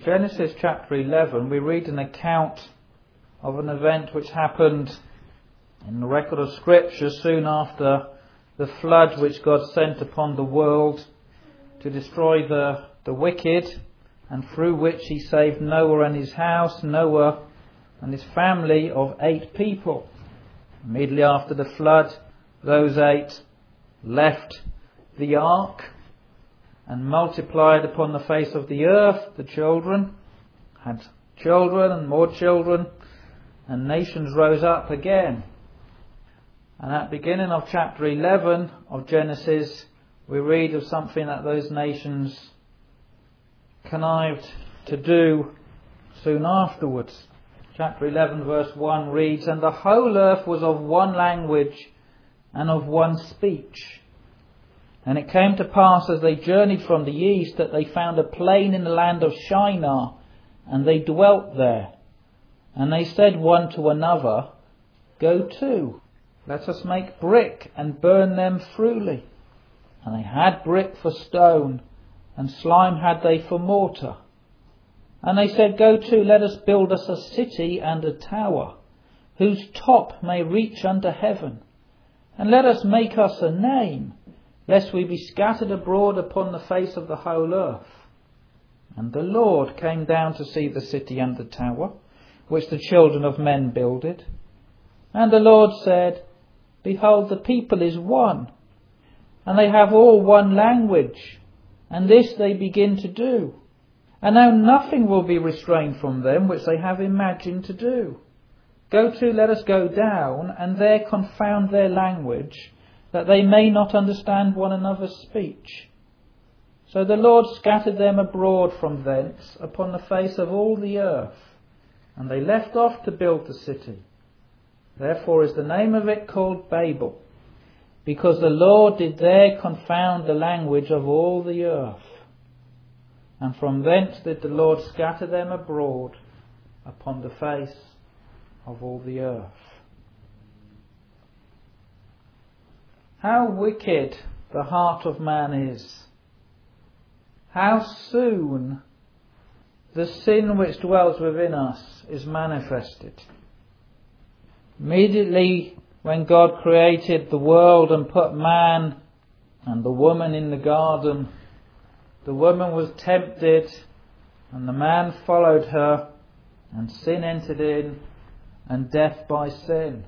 Genesis chapter 11, we read an account of an event which happened in the record of Scripture soon after the flood which God sent upon the world to destroy the wicked, and through which he saved Noah and his house, Noah and his family of 8 people. Immediately after the flood, those 8 left the ark and multiplied upon the face of the earth. The children had children and more children, and nations rose up again. And at the beginning of chapter 11 of Genesis, we read of something that those nations connived to do soon afterwards. Chapter 11 verse 1 reads, "And the whole earth was of one language and of one speech. And it came to pass as they journeyed from the east that they found a plain in the land of Shinar, and they dwelt there. And they said one to another, Go to, let us make brick and burn them throughly. And they had brick for stone, and slime had they for mortar. And they said, Go to, let us build us a city and a tower, whose top may reach unto heaven. And let us make us a name, lest we be scattered abroad upon the face of the whole earth. And the Lord came down to see the city and the tower, which the children of men builded. And the Lord said, Behold, the people is one, and they have all one language, and this they begin to do. And now nothing will be restrained from them which they have imagined to do. Go to, let us go down, and there confound their language, that they may not understand one another's speech. So the Lord scattered them abroad from thence upon the face of all the earth, and they left off to build the city. Therefore is the name of it called Babel, because the Lord did there confound the language of all the earth. And from thence did the Lord scatter them abroad upon the face of all the earth." How wicked the heart of man is. How soon the sin which dwells within us is manifested. Immediately when God created the world and put man and the woman in the garden, the woman was tempted and the man followed her, and sin entered in, and death by sin.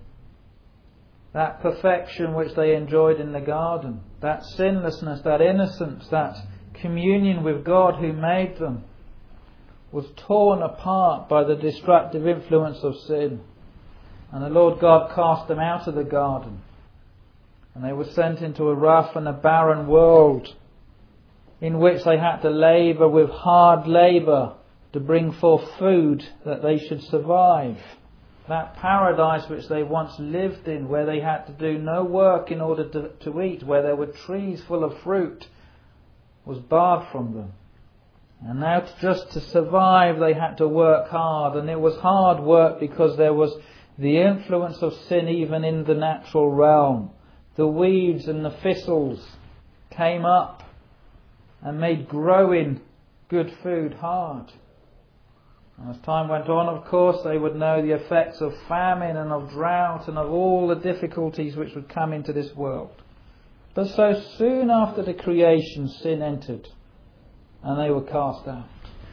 That perfection which they enjoyed in the garden, that sinlessness, that innocence, that communion with God who made them, was torn apart by the destructive influence of sin. And the Lord God cast them out of the garden, and they were sent into a rough and a barren world, in which they had to labour with hard labour to bring forth food that they should survive. That paradise which they once lived in, where they had to do no work in order to eat, where there were trees full of fruit, was barred from them. And now just to survive they had to work hard, and it was hard work because there was the influence of sin even in the natural realm. The weeds and the thistles came up and made growing good food hard. And as time went on, of course, they would know the effects of famine and of drought and of all the difficulties which would come into this world. But so soon after the creation, sin entered, and they were cast out.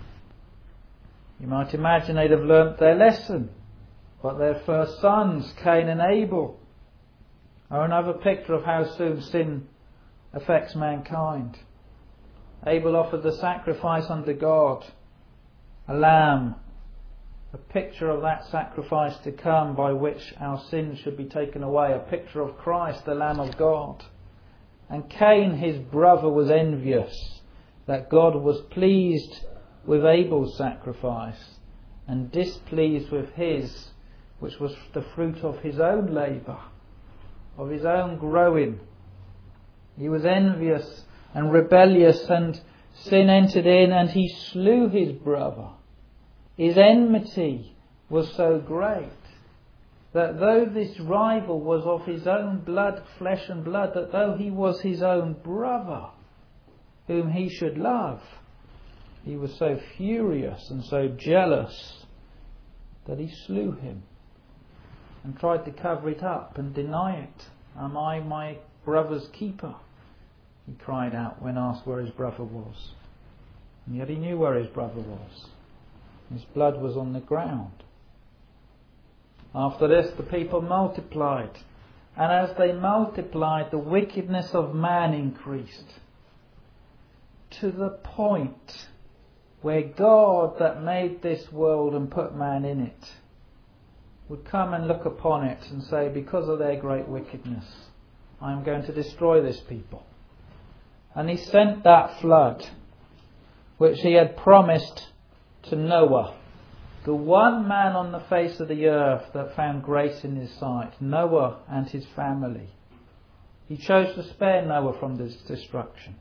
You might imagine they'd have learnt their lesson, but their first sons, Cain and Abel, are another picture of how soon sin affects mankind. Abel offered the sacrifice unto God, a lamb, a picture of that sacrifice to come by which our sins should be taken away, a picture of Christ, the Lamb of God. And Cain, his brother, was envious that God was pleased with Abel's sacrifice and displeased with his, which was the fruit of his own labour, of his own growing. He was envious and rebellious, and sin entered in, and he slew his brother. His enmity was so great that though this rival was of his own blood, flesh and blood, that though he was his own brother, whom he should love, he was so furious and so jealous that he slew him and tried to cover it up and deny it. Am I my brother's keeper? He cried out when asked where his brother was. And yet he knew where his brother was. His blood was on the ground. After this, the people multiplied. And as they multiplied, the wickedness of man increased, to the point where God that made this world and put man in it would come and look upon it and say, because of their great wickedness, I am going to destroy this people. And he sent that flood, which he had promised to Noah, the one man on the face of the earth that found grace in his sight, Noah and his family. He chose to spare Noah from this destruction.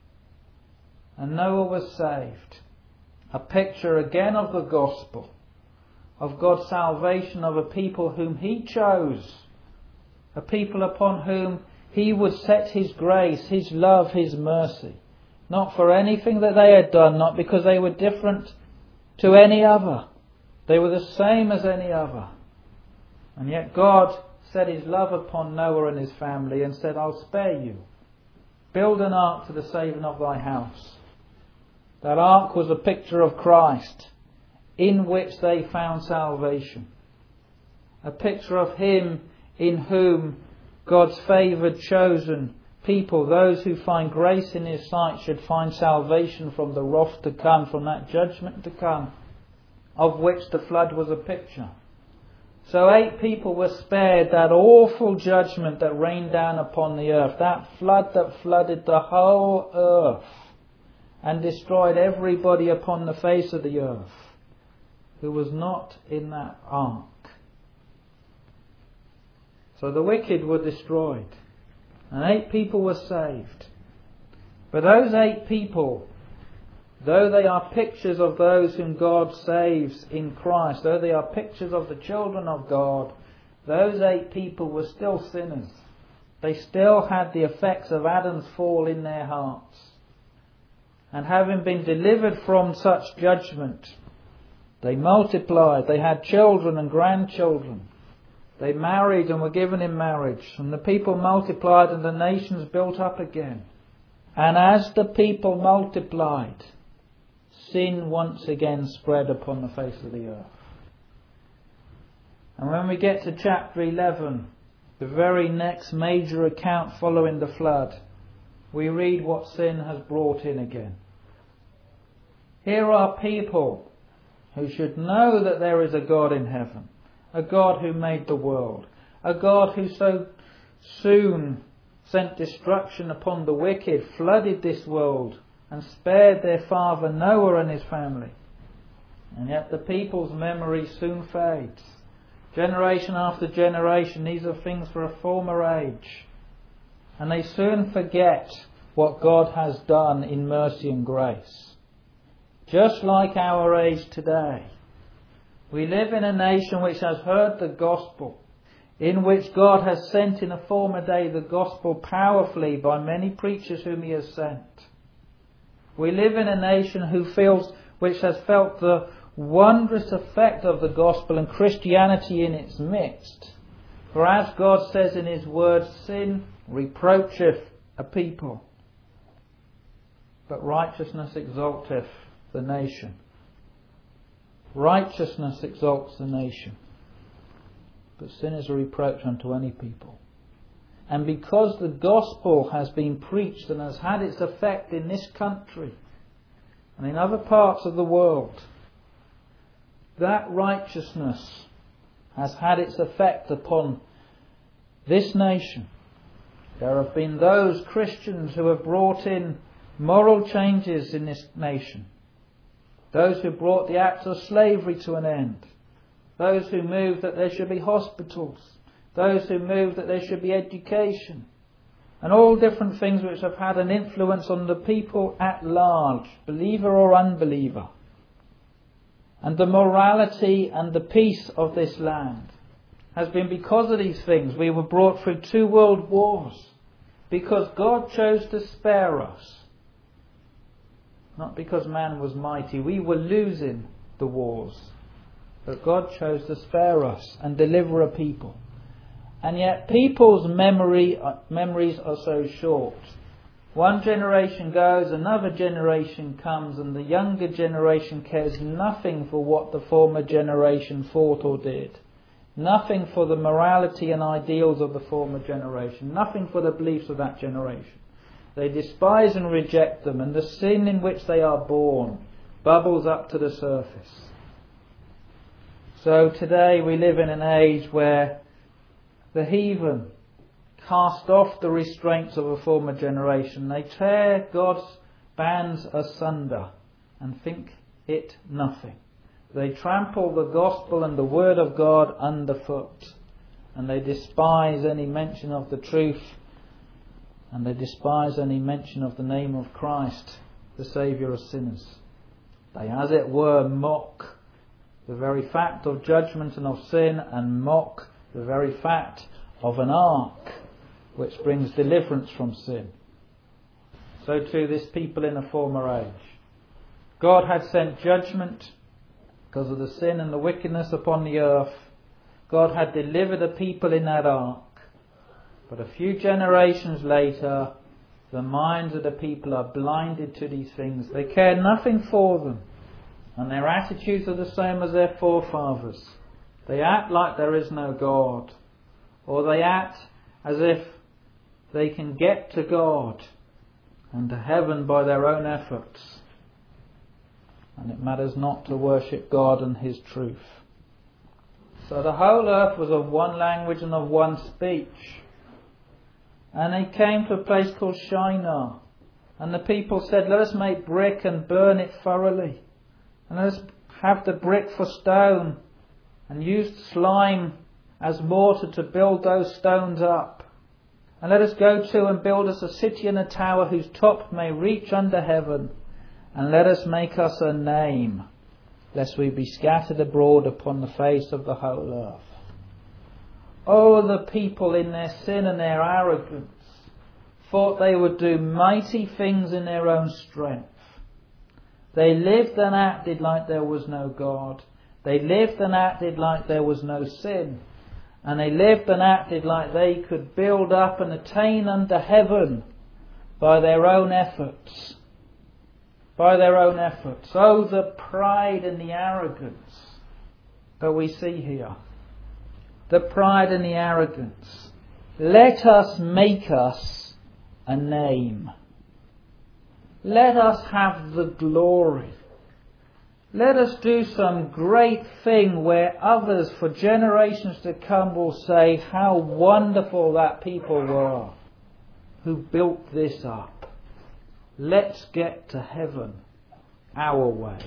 And Noah was saved. A picture again of the gospel, of God's salvation of a people whom he chose, a people upon whom he would set his grace, his love, his mercy, not for anything that they had done, not because they were different to any other. They were the same as any other. And yet God set his love upon Noah and his family and said, I'll spare you. Build an ark to the saving of thy house. That ark was a picture of Christ, in which they found salvation. A picture of him in whom God's favoured, chosen people, those who find grace in his sight, should find salvation from the wrath to come, from that judgment to come, of which the flood was a picture. So 8 people were spared that awful judgment that rained down upon the earth, that flood that flooded the whole earth and destroyed everybody upon the face of the earth who was not in that ark. So the wicked were destroyed and 8 people were saved. But those 8 people, though they are pictures of those whom God saves in Christ, though they are pictures of the children of God, those 8 people were still sinners. They still had the effects of Adam's fall in their hearts. And having been delivered from such judgment, they multiplied, they had children and grandchildren. They married and were given in marriage, and the people multiplied and the nations built up again. And as the people multiplied, sin once again spread upon the face of the earth. And when we get to chapter 11, the very next major account following the flood, we read what sin has brought in again. Here are people who should know that there is a God in heaven, a God who made the world, a God who so soon sent destruction upon the wicked, flooded this world, and spared their father Noah and his family. And yet the people's memory soon fades. Generation after generation, these are things for a former age. And they soon forget what God has done in mercy and grace. Just like our age today. We live in a nation which has heard the gospel, in which God has sent in a former day the gospel powerfully by many preachers whom he has sent. We live in a nation which has felt the wondrous effect of the gospel and Christianity in its midst. For as God says in his word, sin reproacheth a people, but righteousness exalteth the nation. Righteousness exalts the nation, but sin is a reproach unto any people. And because the gospel has been preached and has had its effect in this country and in other parts of the world, that righteousness has had its effect upon this nation. There have been those Christians who have brought in moral changes in this nation. Those who brought the acts of slavery to an end. Those who moved that there should be hospitals. Those who moved that there should be education. And all different things which have had an influence on the people at large, believer or unbeliever. And the morality and the peace of this land has been because of these things. We were brought through 2 world wars because God chose to spare us. not because man was mighty. We were losing the wars. But God chose to spare us and deliver a people. And yet people's memories are so short. One generation goes, another generation comes, and the younger generation cares nothing for what the former generation thought or did. Nothing for the morality and ideals of the former generation. Nothing for the beliefs of that generation. They despise and reject them, and the sin in which they are born bubbles up to the surface. So today we live in an age where the heathen cast off the restraints of a former generation. They tear God's bands asunder and think it nothing. They trample the gospel and the word of God underfoot, and they despise any mention of the truth, and they despise any mention of the name of Christ, the Saviour of sinners. They, as it were, mock the very fact of judgment and of sin, and mock the very fact of an ark which brings deliverance from sin. So too this people in a former age. God had sent judgment because of the sin and the wickedness upon the earth. God had delivered the people in that ark. But a few generations later, the minds of the people are blinded to these things. They care nothing for them. And their attitudes are the same as their forefathers. They act like there is no God. Or they act as if they can get to God and to heaven by their own efforts. And it matters not to worship God and His truth. So the whole earth was of one language and of one speech. And they came to a place called Shinar. And the people said, let us make brick and burn it thoroughly. And let us have the brick for stone, and use slime as mortar to build those stones up. And let us go to and build us a city and a tower whose top may reach under heaven. And let us make us a name, lest we be scattered abroad upon the face of the whole earth. Oh, the people in their sin and their arrogance thought they would do mighty things in their own strength. They lived and acted like there was no God. They lived and acted like there was no sin. And they lived and acted like they could build up and attain unto heaven by their own efforts. By their own efforts. Oh, the pride and the arrogance that we see here. The pride and the arrogance. Let us make us a name. Let us have the glory. Let us do some great thing where others for generations to come will say how wonderful that people were who built this up. Let's get to heaven our way.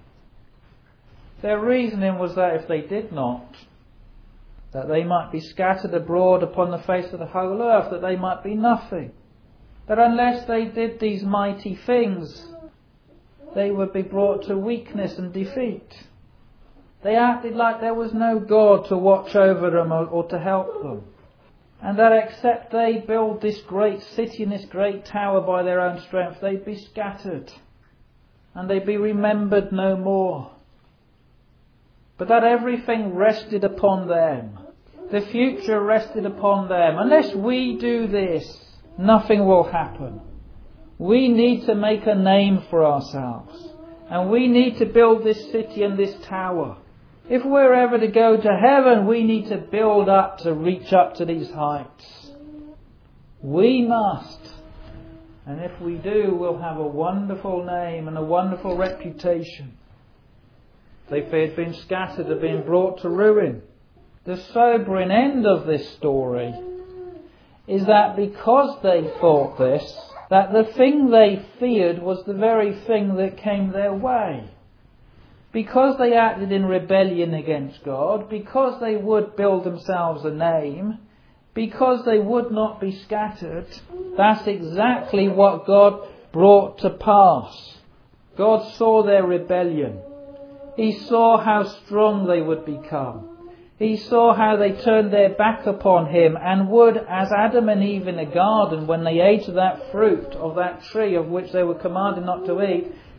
Their reasoning was that if they did not, that they might be scattered abroad upon the face of the whole earth, that they might be nothing. That unless they did these mighty things, they would be brought to weakness and defeat. They acted like there was no God to watch over them or to help them. And that except they build this great city and this great tower by their own strength, they'd be scattered. And they'd be remembered no more. But that everything rested upon them. The future rested upon them. Unless we do this, nothing will happen. We need to make a name for ourselves. And we need to build this city and this tower. If we're ever to go to heaven, we need to build up to reach up to these heights. We must. And if we do, we'll have a wonderful name and a wonderful reputation. They feared being scattered and being brought to ruin. The sobering end of this story is that because they thought this, that the thing they feared was the very thing that came their way. Because they acted in rebellion against God, because they would build themselves a name, because they would not be scattered, that's exactly what God brought to pass. God saw their rebellion. He saw how strong they would become. He saw how they turned their back upon Him and would, as Adam and Eve in the garden, when they ate of that fruit of that tree of which they were commanded not to eat,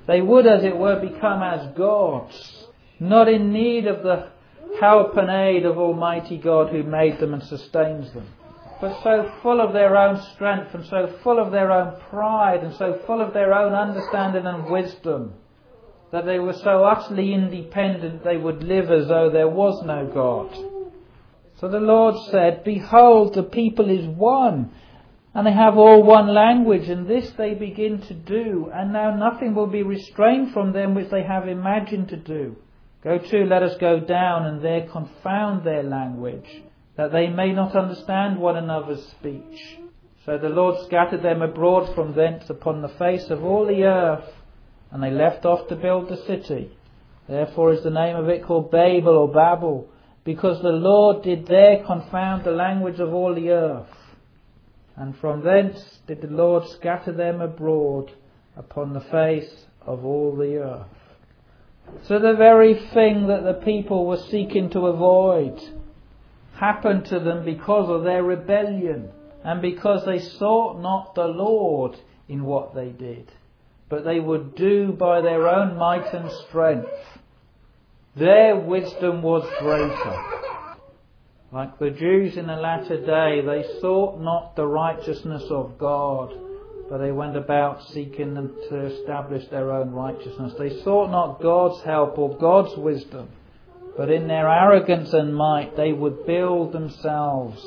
They would, as it were, become as gods, not in need of the help and aid of Almighty God who made them and sustains them, but so full of their own strength and so full of their own pride and so full of their own understanding and wisdom that they were so utterly independent they would live as though there was no God. So the Lord said, "Behold, the people is one, and they have all one language, and this they begin to do, and now nothing will be restrained from them which they have imagined to do. Go to, let us go down, and there confound their language, that they may not understand one another's speech." So the Lord scattered them abroad from thence upon the face of all the earth, and they left off to build the city. Therefore is the name of it called Babel or Babel, because the Lord did there confound the language of all the earth. And from thence did the Lord scatter them abroad upon the face of all the earth. So the very thing that the people were seeking to avoid happened to them because of their rebellion, and because they sought not the Lord in what they did, but they would do by their own might and strength. Their wisdom was greater. Like the Jews in the latter day, they sought not the righteousness of God, but they went about seeking to establish their own righteousness. They sought not God's help or God's wisdom, but in their arrogance and might they would build themselves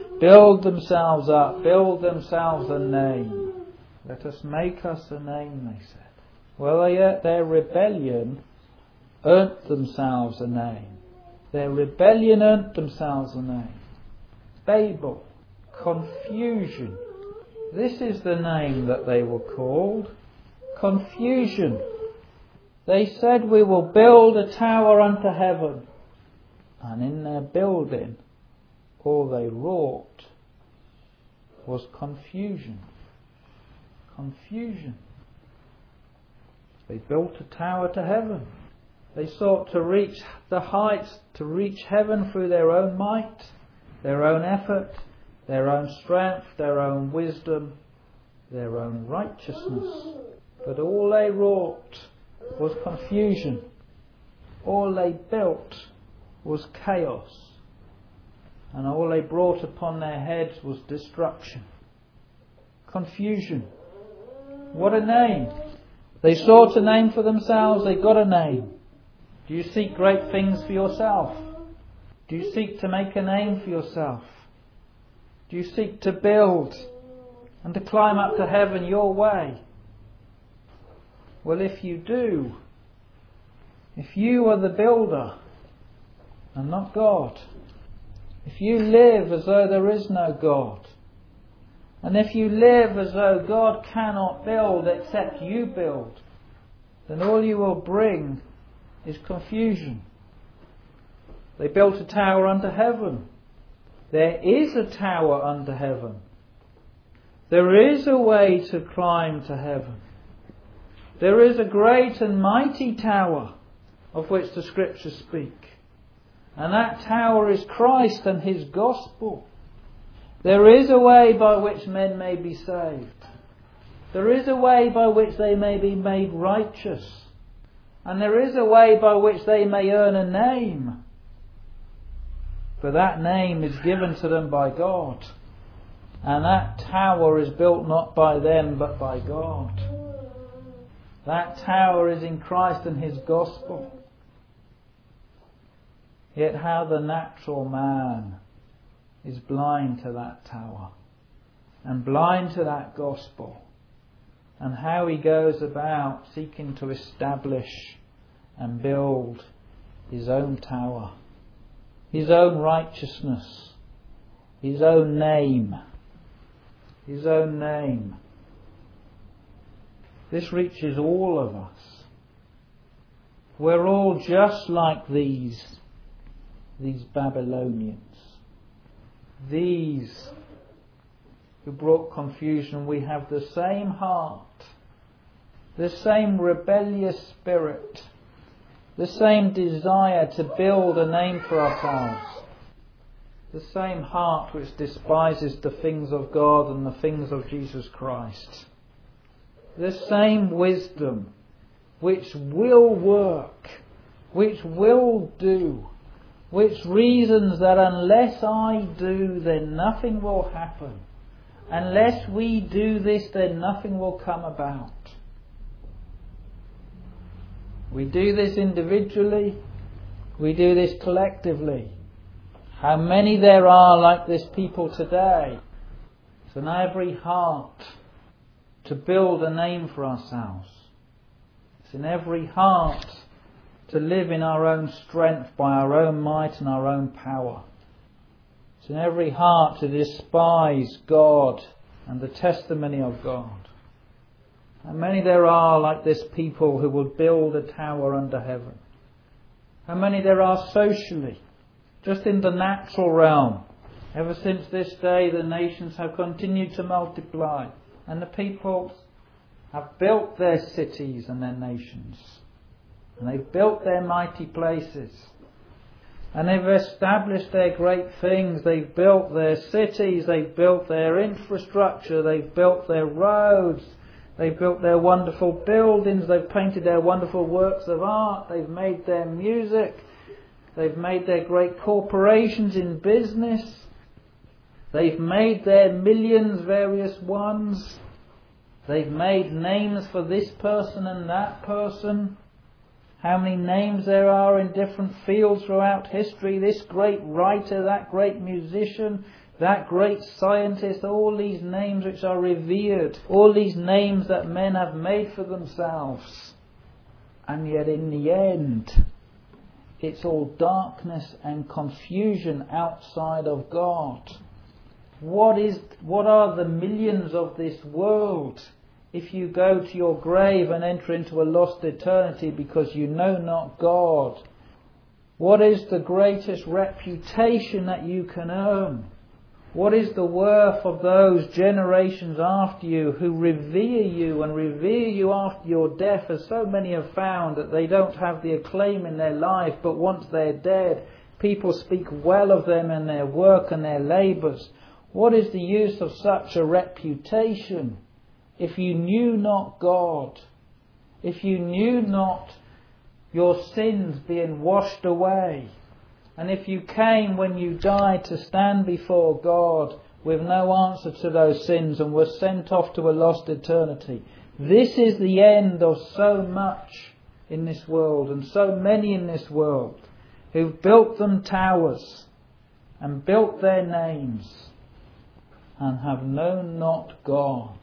up, build themselves a name. Let us make us a name, they said. Well, their rebellion earned themselves a name. Their rebellion earned themselves a name. Babel, confusion. This is the name that they were called. Confusion. They said, "We will build a tower unto heaven." And in their building, all they wrought was confusion. Confusion. They built a tower to heaven. They sought to reach the heights, to reach heaven through their own might, their own effort, their own strength, their own wisdom, their own righteousness. But all they wrought was confusion. All they built was chaos. And all they brought upon their heads was destruction. Confusion. What a name. They sought a name for themselves, they got a name. Do you seek great things for yourself? Do you seek to make a name for yourself? Do you seek to build and to climb up to heaven your way? Well, if you do, if you are the builder and not God, if you live as though there is no God, and if you live as though God cannot build except you build, then all you will bring is confusion. They built a tower unto heaven. There is a tower unto heaven. There is a way to climb to heaven. There is a great and mighty tower of which the Scriptures speak. And that tower is Christ and His gospel. There is a way by which men may be saved. There is a way by which they may be made righteous. And there is a way by which they may earn a name. But that name is given to them by God. And that tower is built not by them but by God. That tower is in Christ and His gospel. Yet how the natural man is blind to that tower and blind to that gospel, and how he goes about seeking to establish and build his own tower, his own righteousness, his own name. His own name. This reaches all of us. We're all just like these Babylonians. These who brought confusion. We have the same heart, the same rebellious spirit, the same desire to build a name for ourselves, the same heart which despises the things of God and the things of Jesus Christ, the same wisdom, which will work, which will do, which reasons that unless I do, then nothing will happen. Unless we do this, then nothing will come about. We do this individually, we do this collectively. How many there are like this people today? It's in every heart to build a name for ourselves. It's in every heart to live in our own strength by our own might and our own power. It's in every heart to despise God and the testimony of God. How many there are like this people who will build a tower under heaven? How many there are socially, just in the natural realm? Ever since this day the nations have continued to multiply, and the peoples have built their cities and their nations, and they've built their mighty places, and they've established their great things. They've built their cities, they've built their infrastructure, they've built their roads, they've built their wonderful buildings, they've painted their wonderful works of art, they've made their music, they've made their great corporations in business, they've made their millions, various ones, they've made names for this person and that person. How many names there are in different fields throughout history. This great writer, that great musician, that great scientist, all these names which are revered, all these names that men have made for themselves. And yet in the end, it's all darkness and confusion outside of God. What are the millions of this world if you go to your grave and enter into a lost eternity because you know not God? What is the greatest reputation that you can earn? What is the worth of those generations after you who revere you and revere you after your death, as so many have found that they don't have the acclaim in their life, but once they're dead, people speak well of them and their work and their labours. What is the use of such a reputation if you knew not God, if you knew not your sins being washed away, and if you came when you died to stand before God with no answer to those sins and were sent off to a lost eternity? This is the end of so much in this world and so many in this world who've built them towers and built their names and have known not God.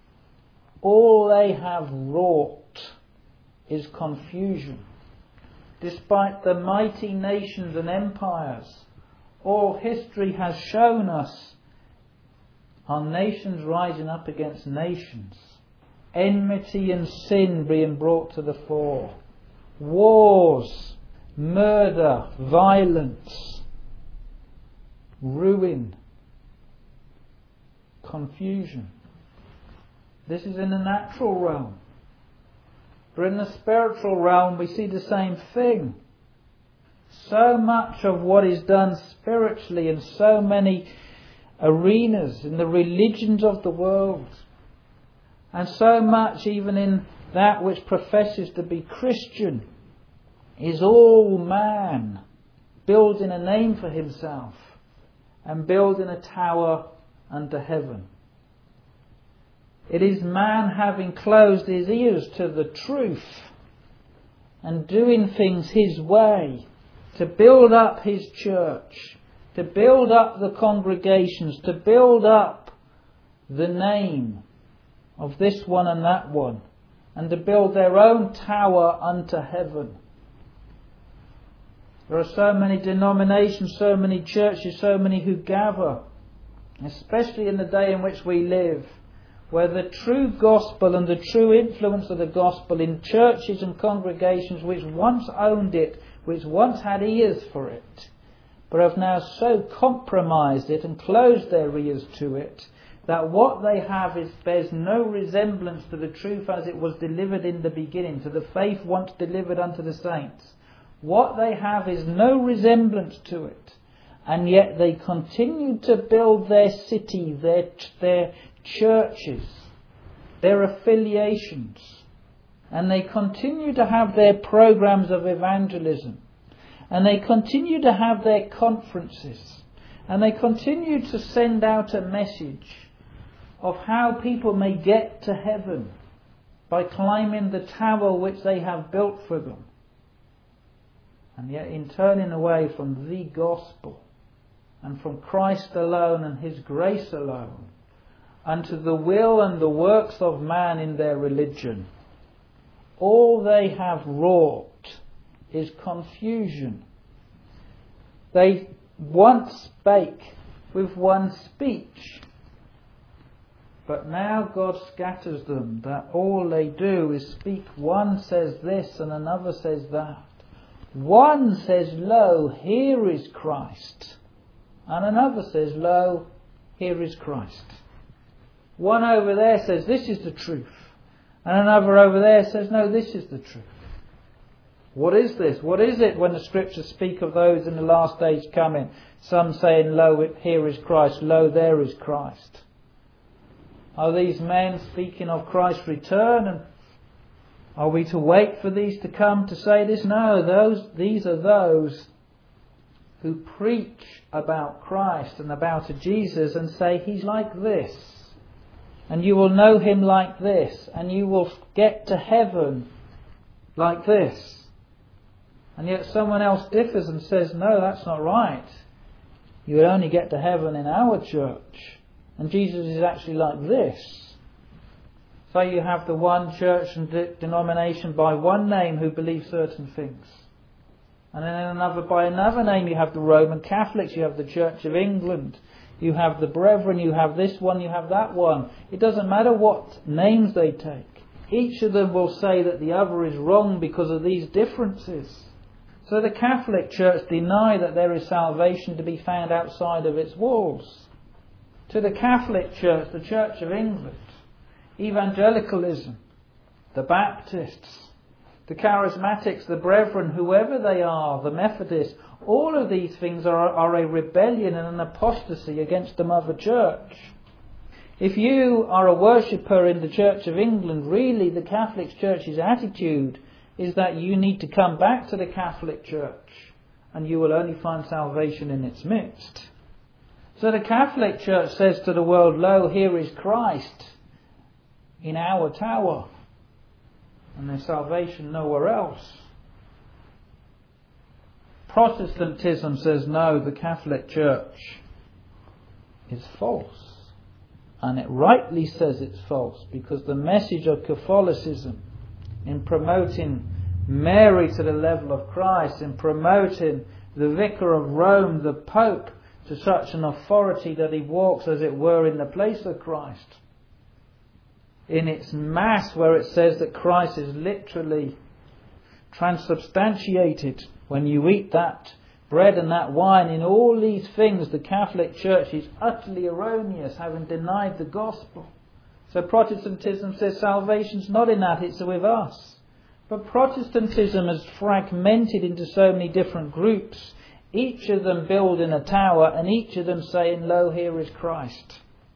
All they have wrought is confusion. Despite the mighty nations and empires, all history has shown us are nations rising up against nations. Enmity and sin being brought to the fore. Wars, murder, violence, ruin, confusion. This is in the natural realm. But in the spiritual realm we see the same thing. So much of what is done spiritually in so many arenas, in the religions of the world, and so much even in that which professes to be Christian, is all man building a name for himself and building a tower under heaven. It is man having closed his ears to the truth and doing things his way to build up his church, to build up the congregations, to build up the name of this one and that one, and to build their own tower unto heaven. There are so many denominations, so many churches, so many who gather, especially in the day in which we live, where the true gospel and the true influence of the gospel in churches and congregations which once owned it, which once had ears for it, but have now so compromised it and closed their ears to it, that what they have bears no resemblance to the truth as it was delivered in the beginning, to the faith once delivered unto the saints. What they have is no resemblance to it, and yet they continue to build their city, their churches, their affiliations, and they continue to have their programs of evangelism, and they continue to have their conferences, and they continue to send out a message of how people may get to heaven by climbing the tower which they have built for them, and yet in turning away from the gospel and from Christ alone and His grace alone unto the will and the works of man in their religion, all they have wrought is confusion. They once spake with one speech, but now God scatters them, that all they do is speak. One says this and another says that. One says, lo, here is Christ. And another says, lo, here is Christ. One over there says, this is the truth. And another over there says, no, this is the truth. What is this? What is it when the Scriptures speak of those in the last days coming? Some saying, lo, here is Christ. Lo, there is Christ. Are these men speaking of Christ's return? And are we to wait for these to come to say this? No, these are those who preach about Christ and about a Jesus and say He's like this, and you will know Him like this, and you will get to heaven like this. And yet someone else differs and says, no, that's not right. You will only get to heaven in our church, and Jesus is actually like this. So you have the one church and denomination by one name who believe certain things. And then another by another name. You have the Roman Catholics, you have the Church of England, you have the Brethren, you have this one, you have that one. It doesn't matter what names they take. Each of them will say that the other is wrong because of these differences. So the Catholic Church deny that there is salvation to be found outside of its walls. To the Catholic Church, the Church of England, evangelicalism, the Baptists, the Charismatics, the Brethren, whoever they are, the Methodists, all of these things are a rebellion and an apostasy against the Mother Church. If you are a worshipper in the Church of England, really the Catholic Church's attitude is that you need to come back to the Catholic Church and you will only find salvation in its midst. So the Catholic Church says to the world, lo, here is Christ in our tower, and there's salvation nowhere else. Protestantism says no, the Catholic Church is false, and it rightly says it's false, because the message of Catholicism in promoting Mary to the level of Christ, in promoting the Vicar of Rome, the Pope, to such an authority that he walks as it were in the place of Christ, in its mass where it says that Christ is literally transubstantiated when you eat that bread and that wine. In all these things the Catholic Church is utterly erroneous, having denied the gospel. So Protestantism says salvation's not in that, it's with us. But Protestantism is fragmented into so many different groups, each of them building a tower and each of them saying, lo, here is Christ.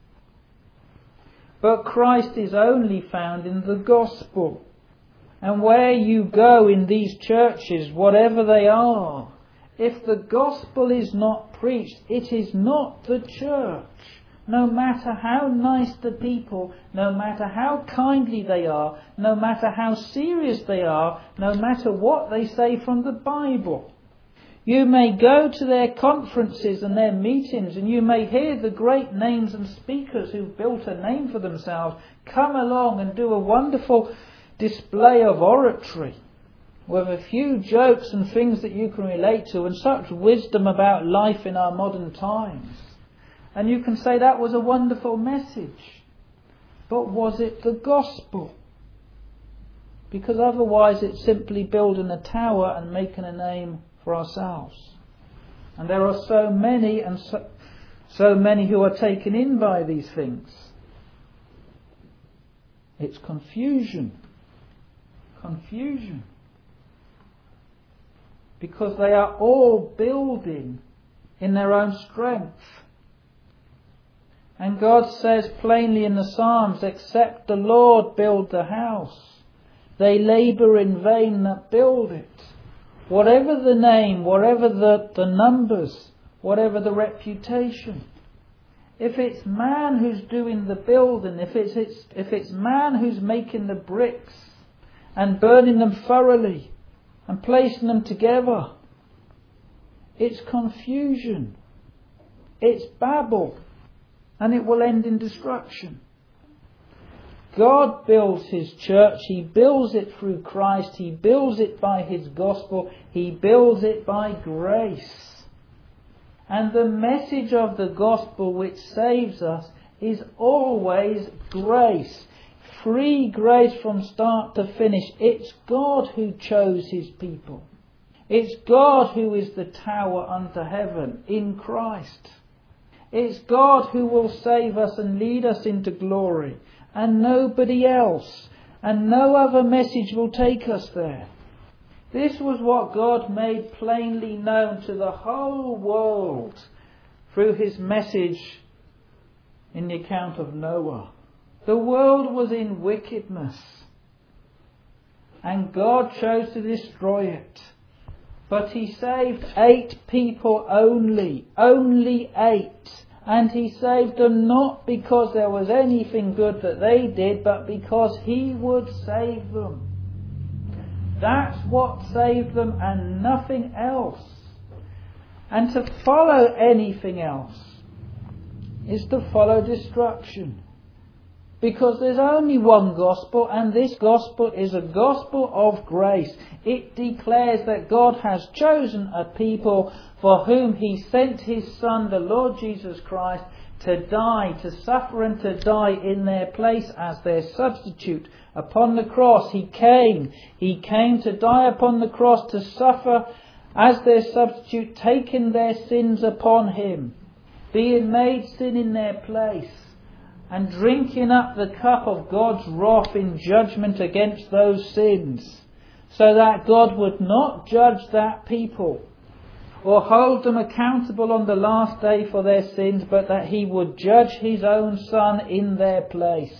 But Christ is only found in the gospel. And where you go in these churches, whatever they are, if the gospel is not preached, it is not the church. No matter how nice the people, no matter how kindly they are, no matter how serious they are, no matter what they say from the Bible. You may go to their conferences and their meetings, and you may hear the great names and speakers who've built a name for themselves come along and do a wonderful display of oratory with a few jokes and things that you can relate to, and such wisdom about life in our modern times. And you can say that was a wonderful message. But was it the gospel? Because otherwise it's simply building a tower and making a name for ourselves. And there are so many and so many who are taken in by these things. It's confusion. Confusion. Because they are all building in their own strength. And God says plainly in the Psalms, except the Lord build the house, they labour in vain that build it. Whatever the name, whatever the numbers, whatever the reputation. If it's man who's doing the building, if it's man who's making the bricks and burning them thoroughly and placing them together, it's confusion. It's Babel, and it will end in destruction. God builds His church. He builds it through Christ. He builds it by His gospel. He builds it by grace. And the message of the gospel which saves us is always grace. Free grace from start to finish. It's God who chose His people. It's God who is the tower unto heaven in Christ. It's God who will save us and lead us into glory, and nobody else. And no other message will take us there. This was what God made plainly known to the whole world through His message in the account of Noah. The world was in wickedness, and God chose to destroy it. But He saved 8 people only 8. And He saved them not because there was anything good that they did, but because He would save them. That's what saved them and nothing else. And to follow anything else is to follow destruction. Because there's only one gospel, and this gospel is a gospel of grace. It declares that God has chosen a people for whom He sent His Son, the Lord Jesus Christ, to die, to suffer and to die in their place as their substitute. Upon the cross He came. He came to die upon the cross, to suffer as their substitute, taking their sins upon Him, being made sin in their place, and drinking up the cup of God's wrath in judgment against those sins, so that God would not judge that people or hold them accountable on the last day for their sins, but that He would judge His own Son in their place.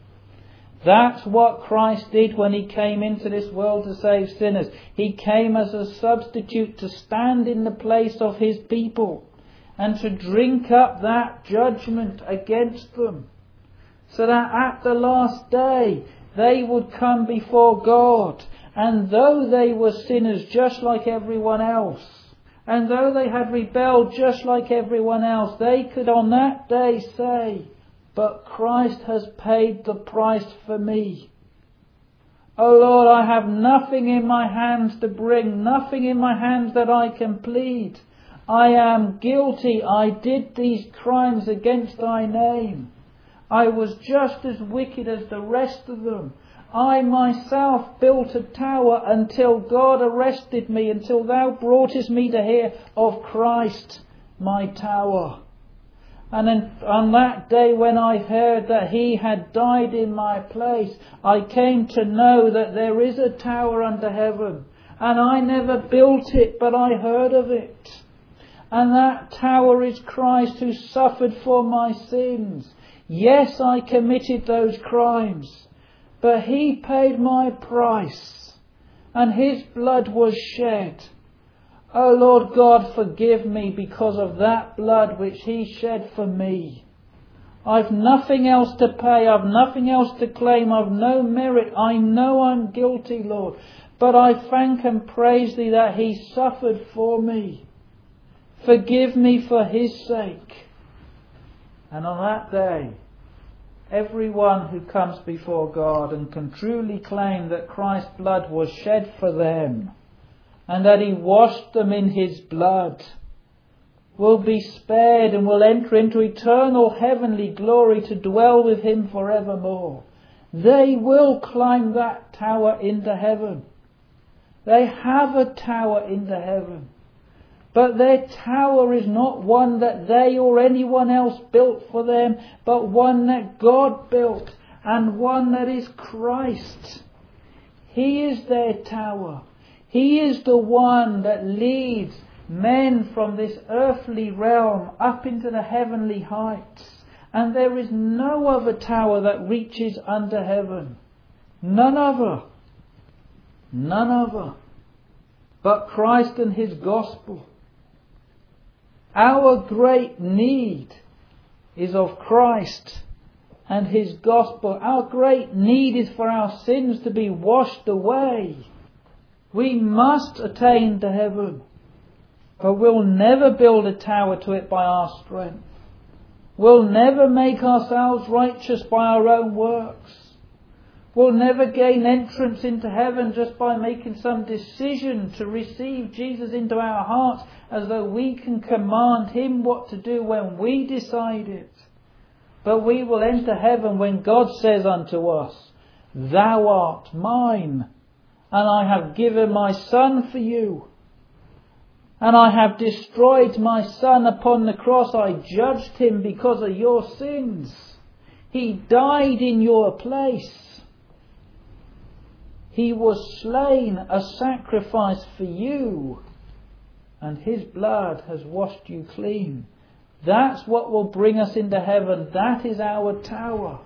That's what Christ did when He came into this world to save sinners. He came as a substitute to stand in the place of His people and to drink up that judgment against them, so that at the last day they would come before God, and though they were sinners just like everyone else, and though they had rebelled just like everyone else, they could on that day say, "But Christ has paid the price for me. Oh Lord, I have nothing in my hands to bring, nothing in my hands that I can plead. I am guilty. I did these crimes against Thy name. I was just as wicked as the rest of them. I myself built a tower until God arrested me, until Thou broughtest me to hear of Christ, my tower. And then on that day when I heard that He had died in my place, I came to know that there is a tower under heaven. And I never built it, but I heard of it. And that tower is Christ, who suffered for my sins. Yes, I committed those crimes, but He paid my price, and His blood was shed. Oh Lord God, forgive me because of that blood which He shed for me. I've nothing else to pay, I've nothing else to claim, I've no merit. I know I'm guilty, Lord, but I thank and praise Thee that He suffered for me. Forgive me for His sake. And on that day, everyone who comes before God and can truly claim that Christ's blood was shed for them and that He washed them in His blood will be spared and will enter into eternal heavenly glory to dwell with Him forevermore. They will climb that tower into heaven. They have a tower into heaven. But their tower is not one that they or anyone else built for them, but one that God built, and one that is Christ. He is their tower. He is the one that leads men from this earthly realm up into the heavenly heights. And there is no other tower that reaches under heaven. None other. None other but Christ and His gospel. Our great need is of Christ and His gospel. Our great need is for our sins to be washed away. We must attain to heaven, but we'll never build a tower to it by our strength. We'll never make ourselves righteous by our own works. We'll never gain entrance into heaven just by making some decision to receive Jesus into our hearts, as though we can command Him what to do when we decide it. But we will enter heaven when God says unto us, Thou art mine, and I have given my Son for you. And I have destroyed my Son upon the cross. I judged Him because of your sins. He died in your place. He was slain, a sacrifice for you, and His blood has washed you clean. That's what will bring us into heaven. That is our tower.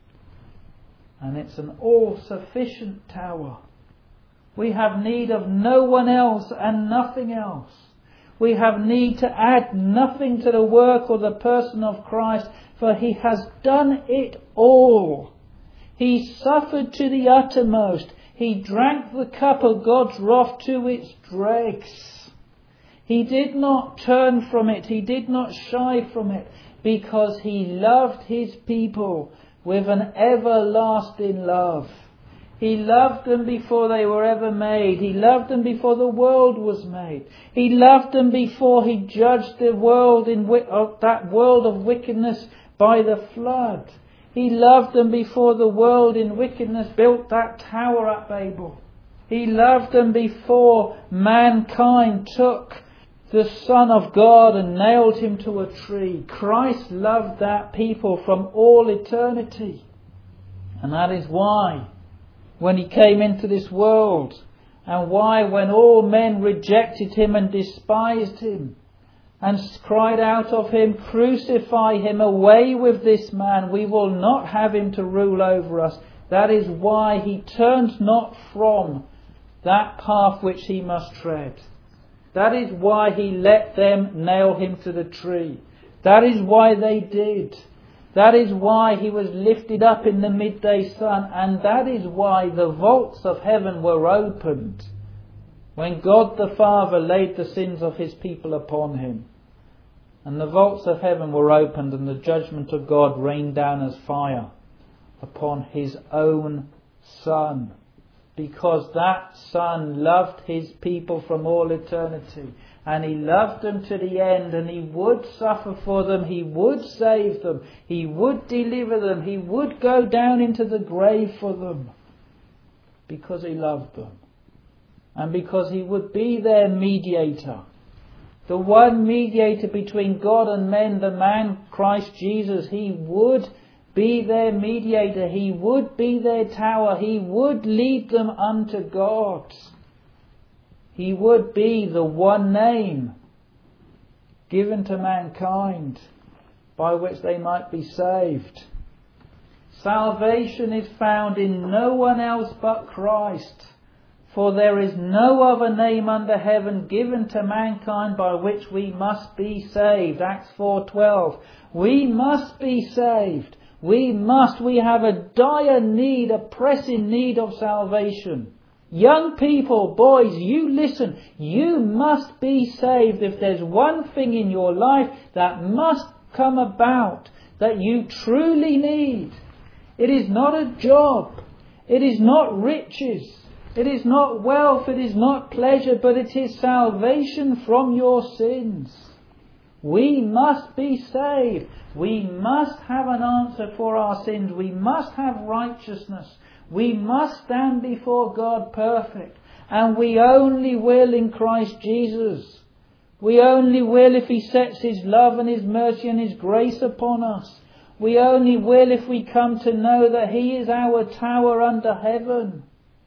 And it's an all-sufficient tower. We have need of no one else and nothing else. We have need to add nothing to the work or the person of Christ, for He has done it all. He suffered to the uttermost. He drank the cup of God's wrath to its dregs. He did not turn from it. He did not shy from it, because He loved His people with an everlasting love. He loved them before they were ever made. He loved them before the world was made. He loved them before He judged the world that world of wickedness by the flood. He loved them before the world in wickedness built that tower at Babel. He loved them before mankind took the Son of God and nailed Him to a tree. Christ loved that people from all eternity. And that is why, when He came into this world, and why, when all men rejected Him and despised Him, and cried out of Him, Crucify Him, away with this man, we will not have Him to rule over us. That is why He turned not from that path which He must tread. That is why He let them nail Him to the tree. That is why they did. That is why He was lifted up in the midday sun. And that is why the vaults of heaven were opened when God the Father laid the sins of His people upon Him. And the vaults of heaven were opened, and the judgment of God rained down as fire upon His own Son. Because that Son loved His people from all eternity. And He loved them to the end, and He would suffer for them. He would save them. He would deliver them. He would go down into the grave for them. Because He loved them. And because He would be their mediator. The one mediator between God and men, the man Christ Jesus. He would be their mediator. He would be their tower. He would lead them unto God. He would be the one name given to mankind by which they might be saved. Salvation is found in no one else but Christ. For there is no other name under heaven given to mankind by which we must be saved. Acts 4:12. We must be saved. We have a dire need, a pressing need of salvation. Young people, boys, you listen. You must be saved. If there's one thing in your life that must come about, that you truly need, it is not a job. It is not riches. It is not wealth. It is not pleasure. But it is salvation from your sins. We must be saved. We must have an answer for our sins. We must have righteousness. We must stand before God perfect. And we only will in Christ Jesus. We only will if He sets His love and His mercy and His grace upon us. We only will if we come to know that He is our tower under heaven.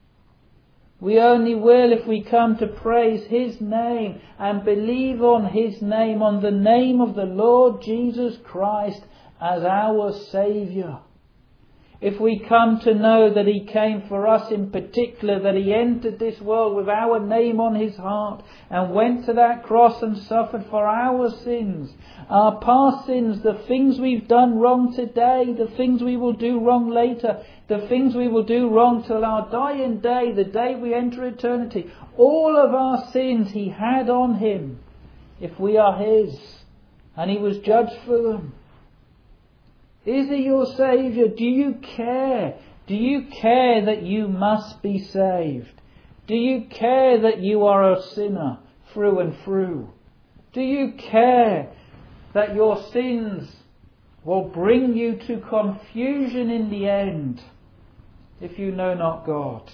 We only will if we come to praise His name and believe on His name, on the name of the Lord Jesus Christ as our Saviour. if we come to know that He came for us in particular, that He entered this world with our name on His heart and went to that cross and suffered for our sins, our past sins, the things we've done wrong today, the things we will do wrong later, the things we will do wrong till our dying day, the day we enter eternity, all of our sins He had on Him if we are His, and He was judged for them. Is He your Saviour? Do you care? Do you care that you must be saved? Do you care that you are a sinner through and through? Do you care that your sins will bring you to confusion in the end if you know not God?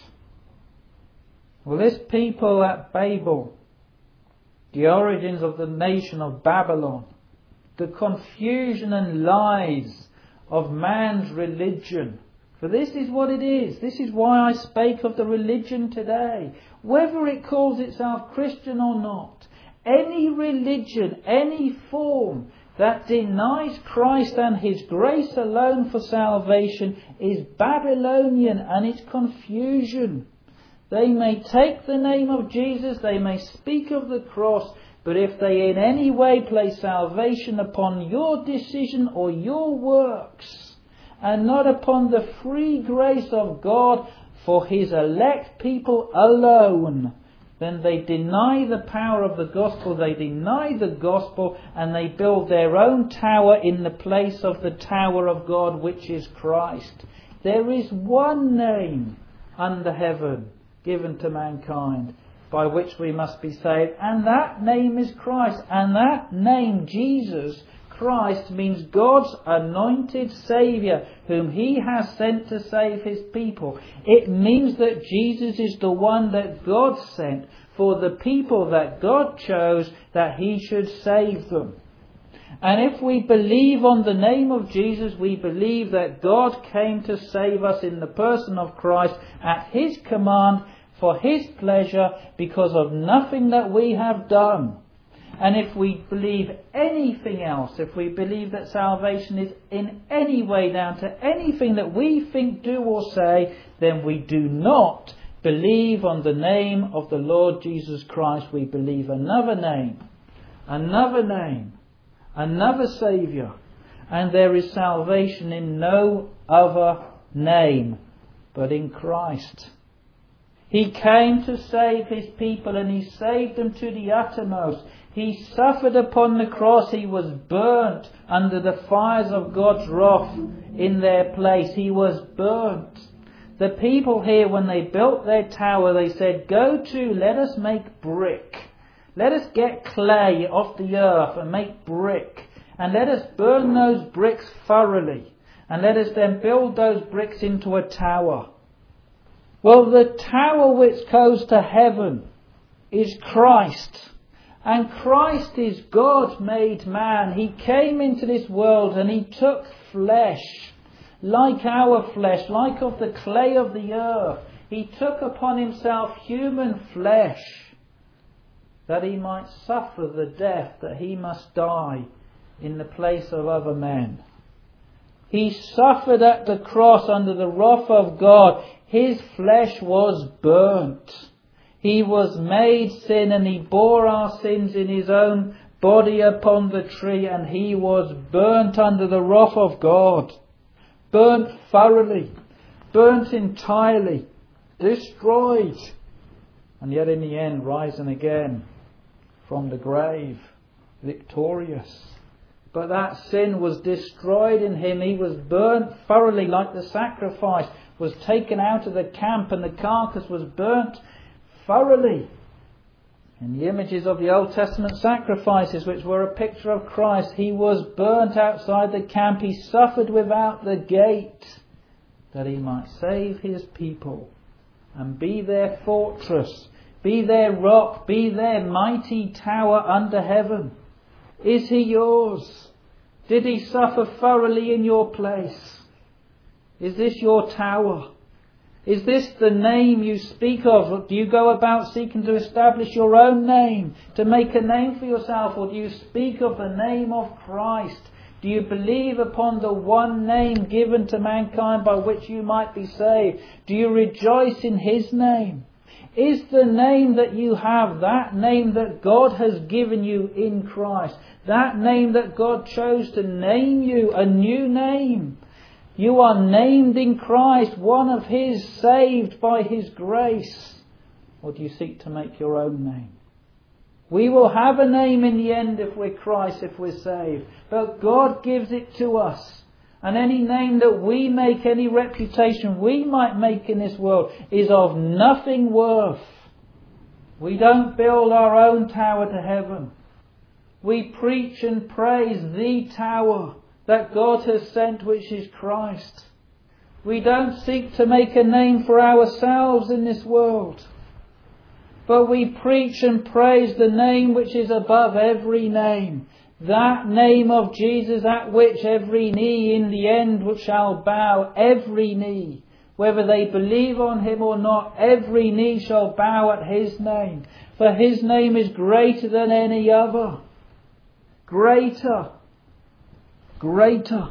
Well, this people at Babel, the origins of the nation of Babylon, the confusion and lies of man's religion. For this is what it is. This is why I spake of the religion today. Whether it calls itself Christian or not, any religion, any form that denies Christ and His grace alone for salvation is Babylonian, and it's confusion. They may take the name of Jesus, they may speak of the cross, but if they in any way place salvation upon your decision or your works, and not upon the free grace of God for His elect people alone, then they deny the power of the gospel, they deny the gospel, and they build their own tower in the place of the tower of God, which is Christ. There is one name under heaven given to mankind by which we must be saved, and that name is Christ. And that name, Jesus Christ, means God's anointed Saviour, whom He has sent to save His people. It means that Jesus is the one that God sent for the people that God chose that He should save them. And if we believe on the name of Jesus, we believe that God came to save us in the person of Christ at His command, for His pleasure, because of nothing that we have done. And if we believe anything else, if we believe that salvation is in any way down to anything that we think, do or say, then we do not believe on the name of the Lord Jesus Christ. We believe another name, another Saviour. And there is salvation in no other name but in Christ. He came to save His people, and He saved them to the uttermost. He suffered upon the cross. He was burnt under the fires of God's wrath in their place. He was burnt. The people here, when they built their tower, they said, let us make brick. Let us get clay off the earth and make brick. And let us burn those bricks thoroughly. And let us then build those bricks into a tower. Well, the tower which goes to heaven is Christ. And Christ is God made man. He came into this world and He took flesh, like our flesh, like of the clay of the earth. He took upon Himself human flesh, that He might suffer the death that He must die in the place of other men. He suffered at the cross under the wrath of God. His flesh was burnt. He was made sin, and He bore our sins in His own body upon the tree, and He was burnt under the wrath of God. Burnt thoroughly, burnt entirely, destroyed, and yet in the end rising again from the grave, victorious. But that sin was destroyed in Him. He was burnt thoroughly, like the sacrifice was taken out of the camp and the carcass was burnt thoroughly. In the images of the Old Testament sacrifices, which were a picture of Christ, He was burnt outside the camp. He suffered without the gate, that He might save His people and be their fortress, be their rock, be their mighty tower under heaven. Is He yours? Did He suffer thoroughly in your place? Is this your tower? Is this the name you speak of? Do you go about seeking to establish your own name, to make a name for yourself? Or do you speak of the name of Christ, Do you believe upon the one name given to mankind by which you might be saved? Do you rejoice in His name? Is the name that you have that name that God has given you in Christ? That name that God chose to name you, a new name? You are named in Christ, one of His, saved by His grace. Or do you seek to make your own name? We will have a name in the end if we're Christ, if we're saved. But God gives it to us. And any name that we make, any reputation we might make in this world, is of nothing worth. We don't build our own tower to heaven. We preach and praise the tower that God has sent, which is Christ. We don't seek to make a name for ourselves in this world. But we preach and praise the name which is above every name. That name of Jesus at which every knee in the end shall bow. Every knee. Whether they believe on Him or not, every knee shall bow at His name. For His name is greater than any other. Greater. Greater.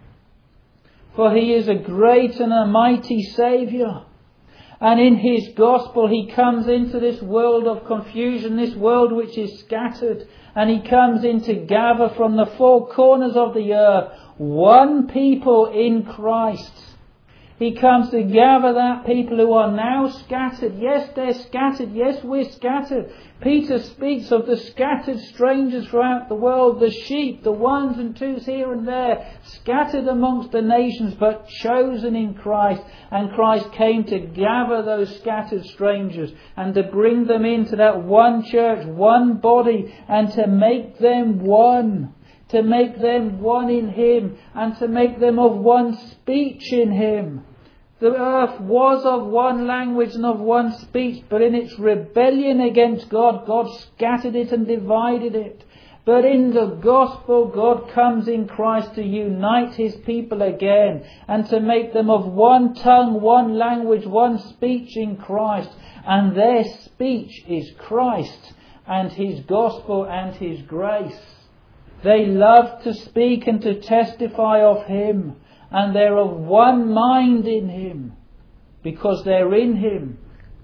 For He is a great and a mighty Saviour. And in His gospel He comes into this world of confusion, this world which is scattered. And He comes in to gather from the four corners of the earth one people in Christ. He comes to gather that people who are now scattered. Yes, they're scattered. Yes, we're scattered. Peter speaks of the scattered strangers throughout the world, the sheep, the ones and twos here and there, scattered amongst the nations, but chosen in Christ. And Christ came to gather those scattered strangers and to bring them into that one church, one body, and to make them one. To make them one in Him, and to make them of one speech in Him. The earth was of one language and of one speech, but in its rebellion against God, God scattered it and divided it. But in the gospel, God comes in Christ to unite His people again, and to make them of one tongue, one language, one speech in Christ. And their speech is Christ, and His gospel and His grace. They love to speak and to testify of Him, and they're of one mind in Him, because they're in Him.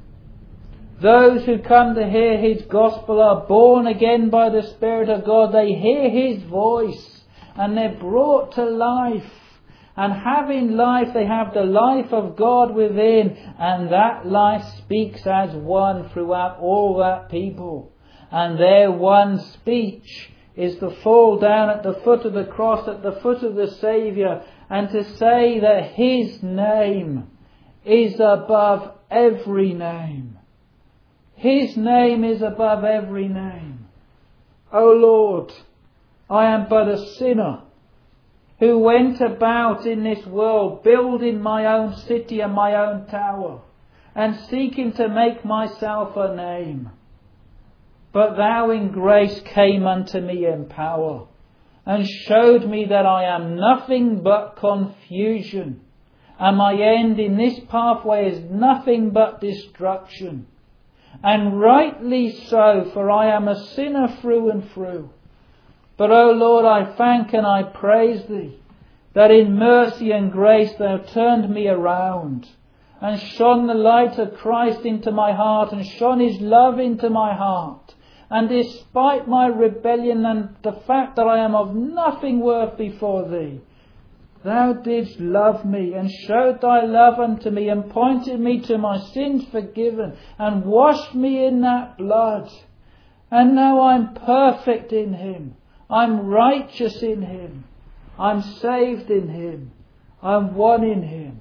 Those who come to hear His gospel are born again by the Spirit of God. They hear His voice, and they're brought to life. And having life, they have the life of God within, and that life speaks as one throughout all that people. And their one speech is to fall down at the foot of the cross, at the foot of the Saviour, and to say that His name is above every name. His name is above every name. O Lord, I am but a sinner who went about in this world building my own city and my own tower, and seeking to make myself a name. But Thou in grace came unto me in power, and showed me that I am nothing but confusion, and my end in this pathway is nothing but destruction. And rightly so, for I am a sinner through and through. But, O Lord, I thank and I praise Thee, that in mercy and grace Thou turned me around, and shone the light of Christ into my heart, and shone His love into my heart. And despite my rebellion and the fact that I am of nothing worth before Thee, Thou didst love me, and showed Thy love unto me, and pointed me to my sins forgiven, and washed me in that blood. And now I'm perfect in Him. I'm righteous in Him. I'm saved in Him. I'm one in Him.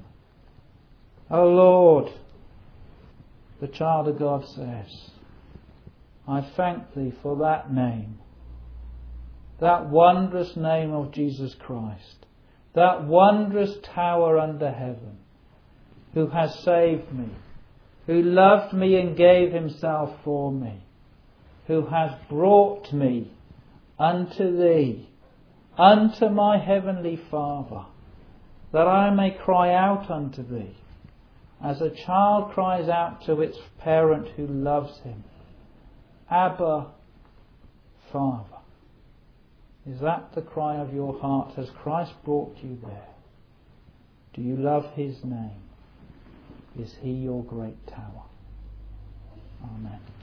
O Lord, the child of God says, I thank Thee for that name, that wondrous name of Jesus Christ, that wondrous tower under heaven, who has saved me, who loved me and gave Himself for me, who has brought me unto Thee, unto my heavenly Father, that I may cry out unto Thee, as a child cries out to its parent who loves him, Abba, Father. Is that the cry of your heart? Has Christ brought you there? Do you love his name? Is he your great tower? Amen.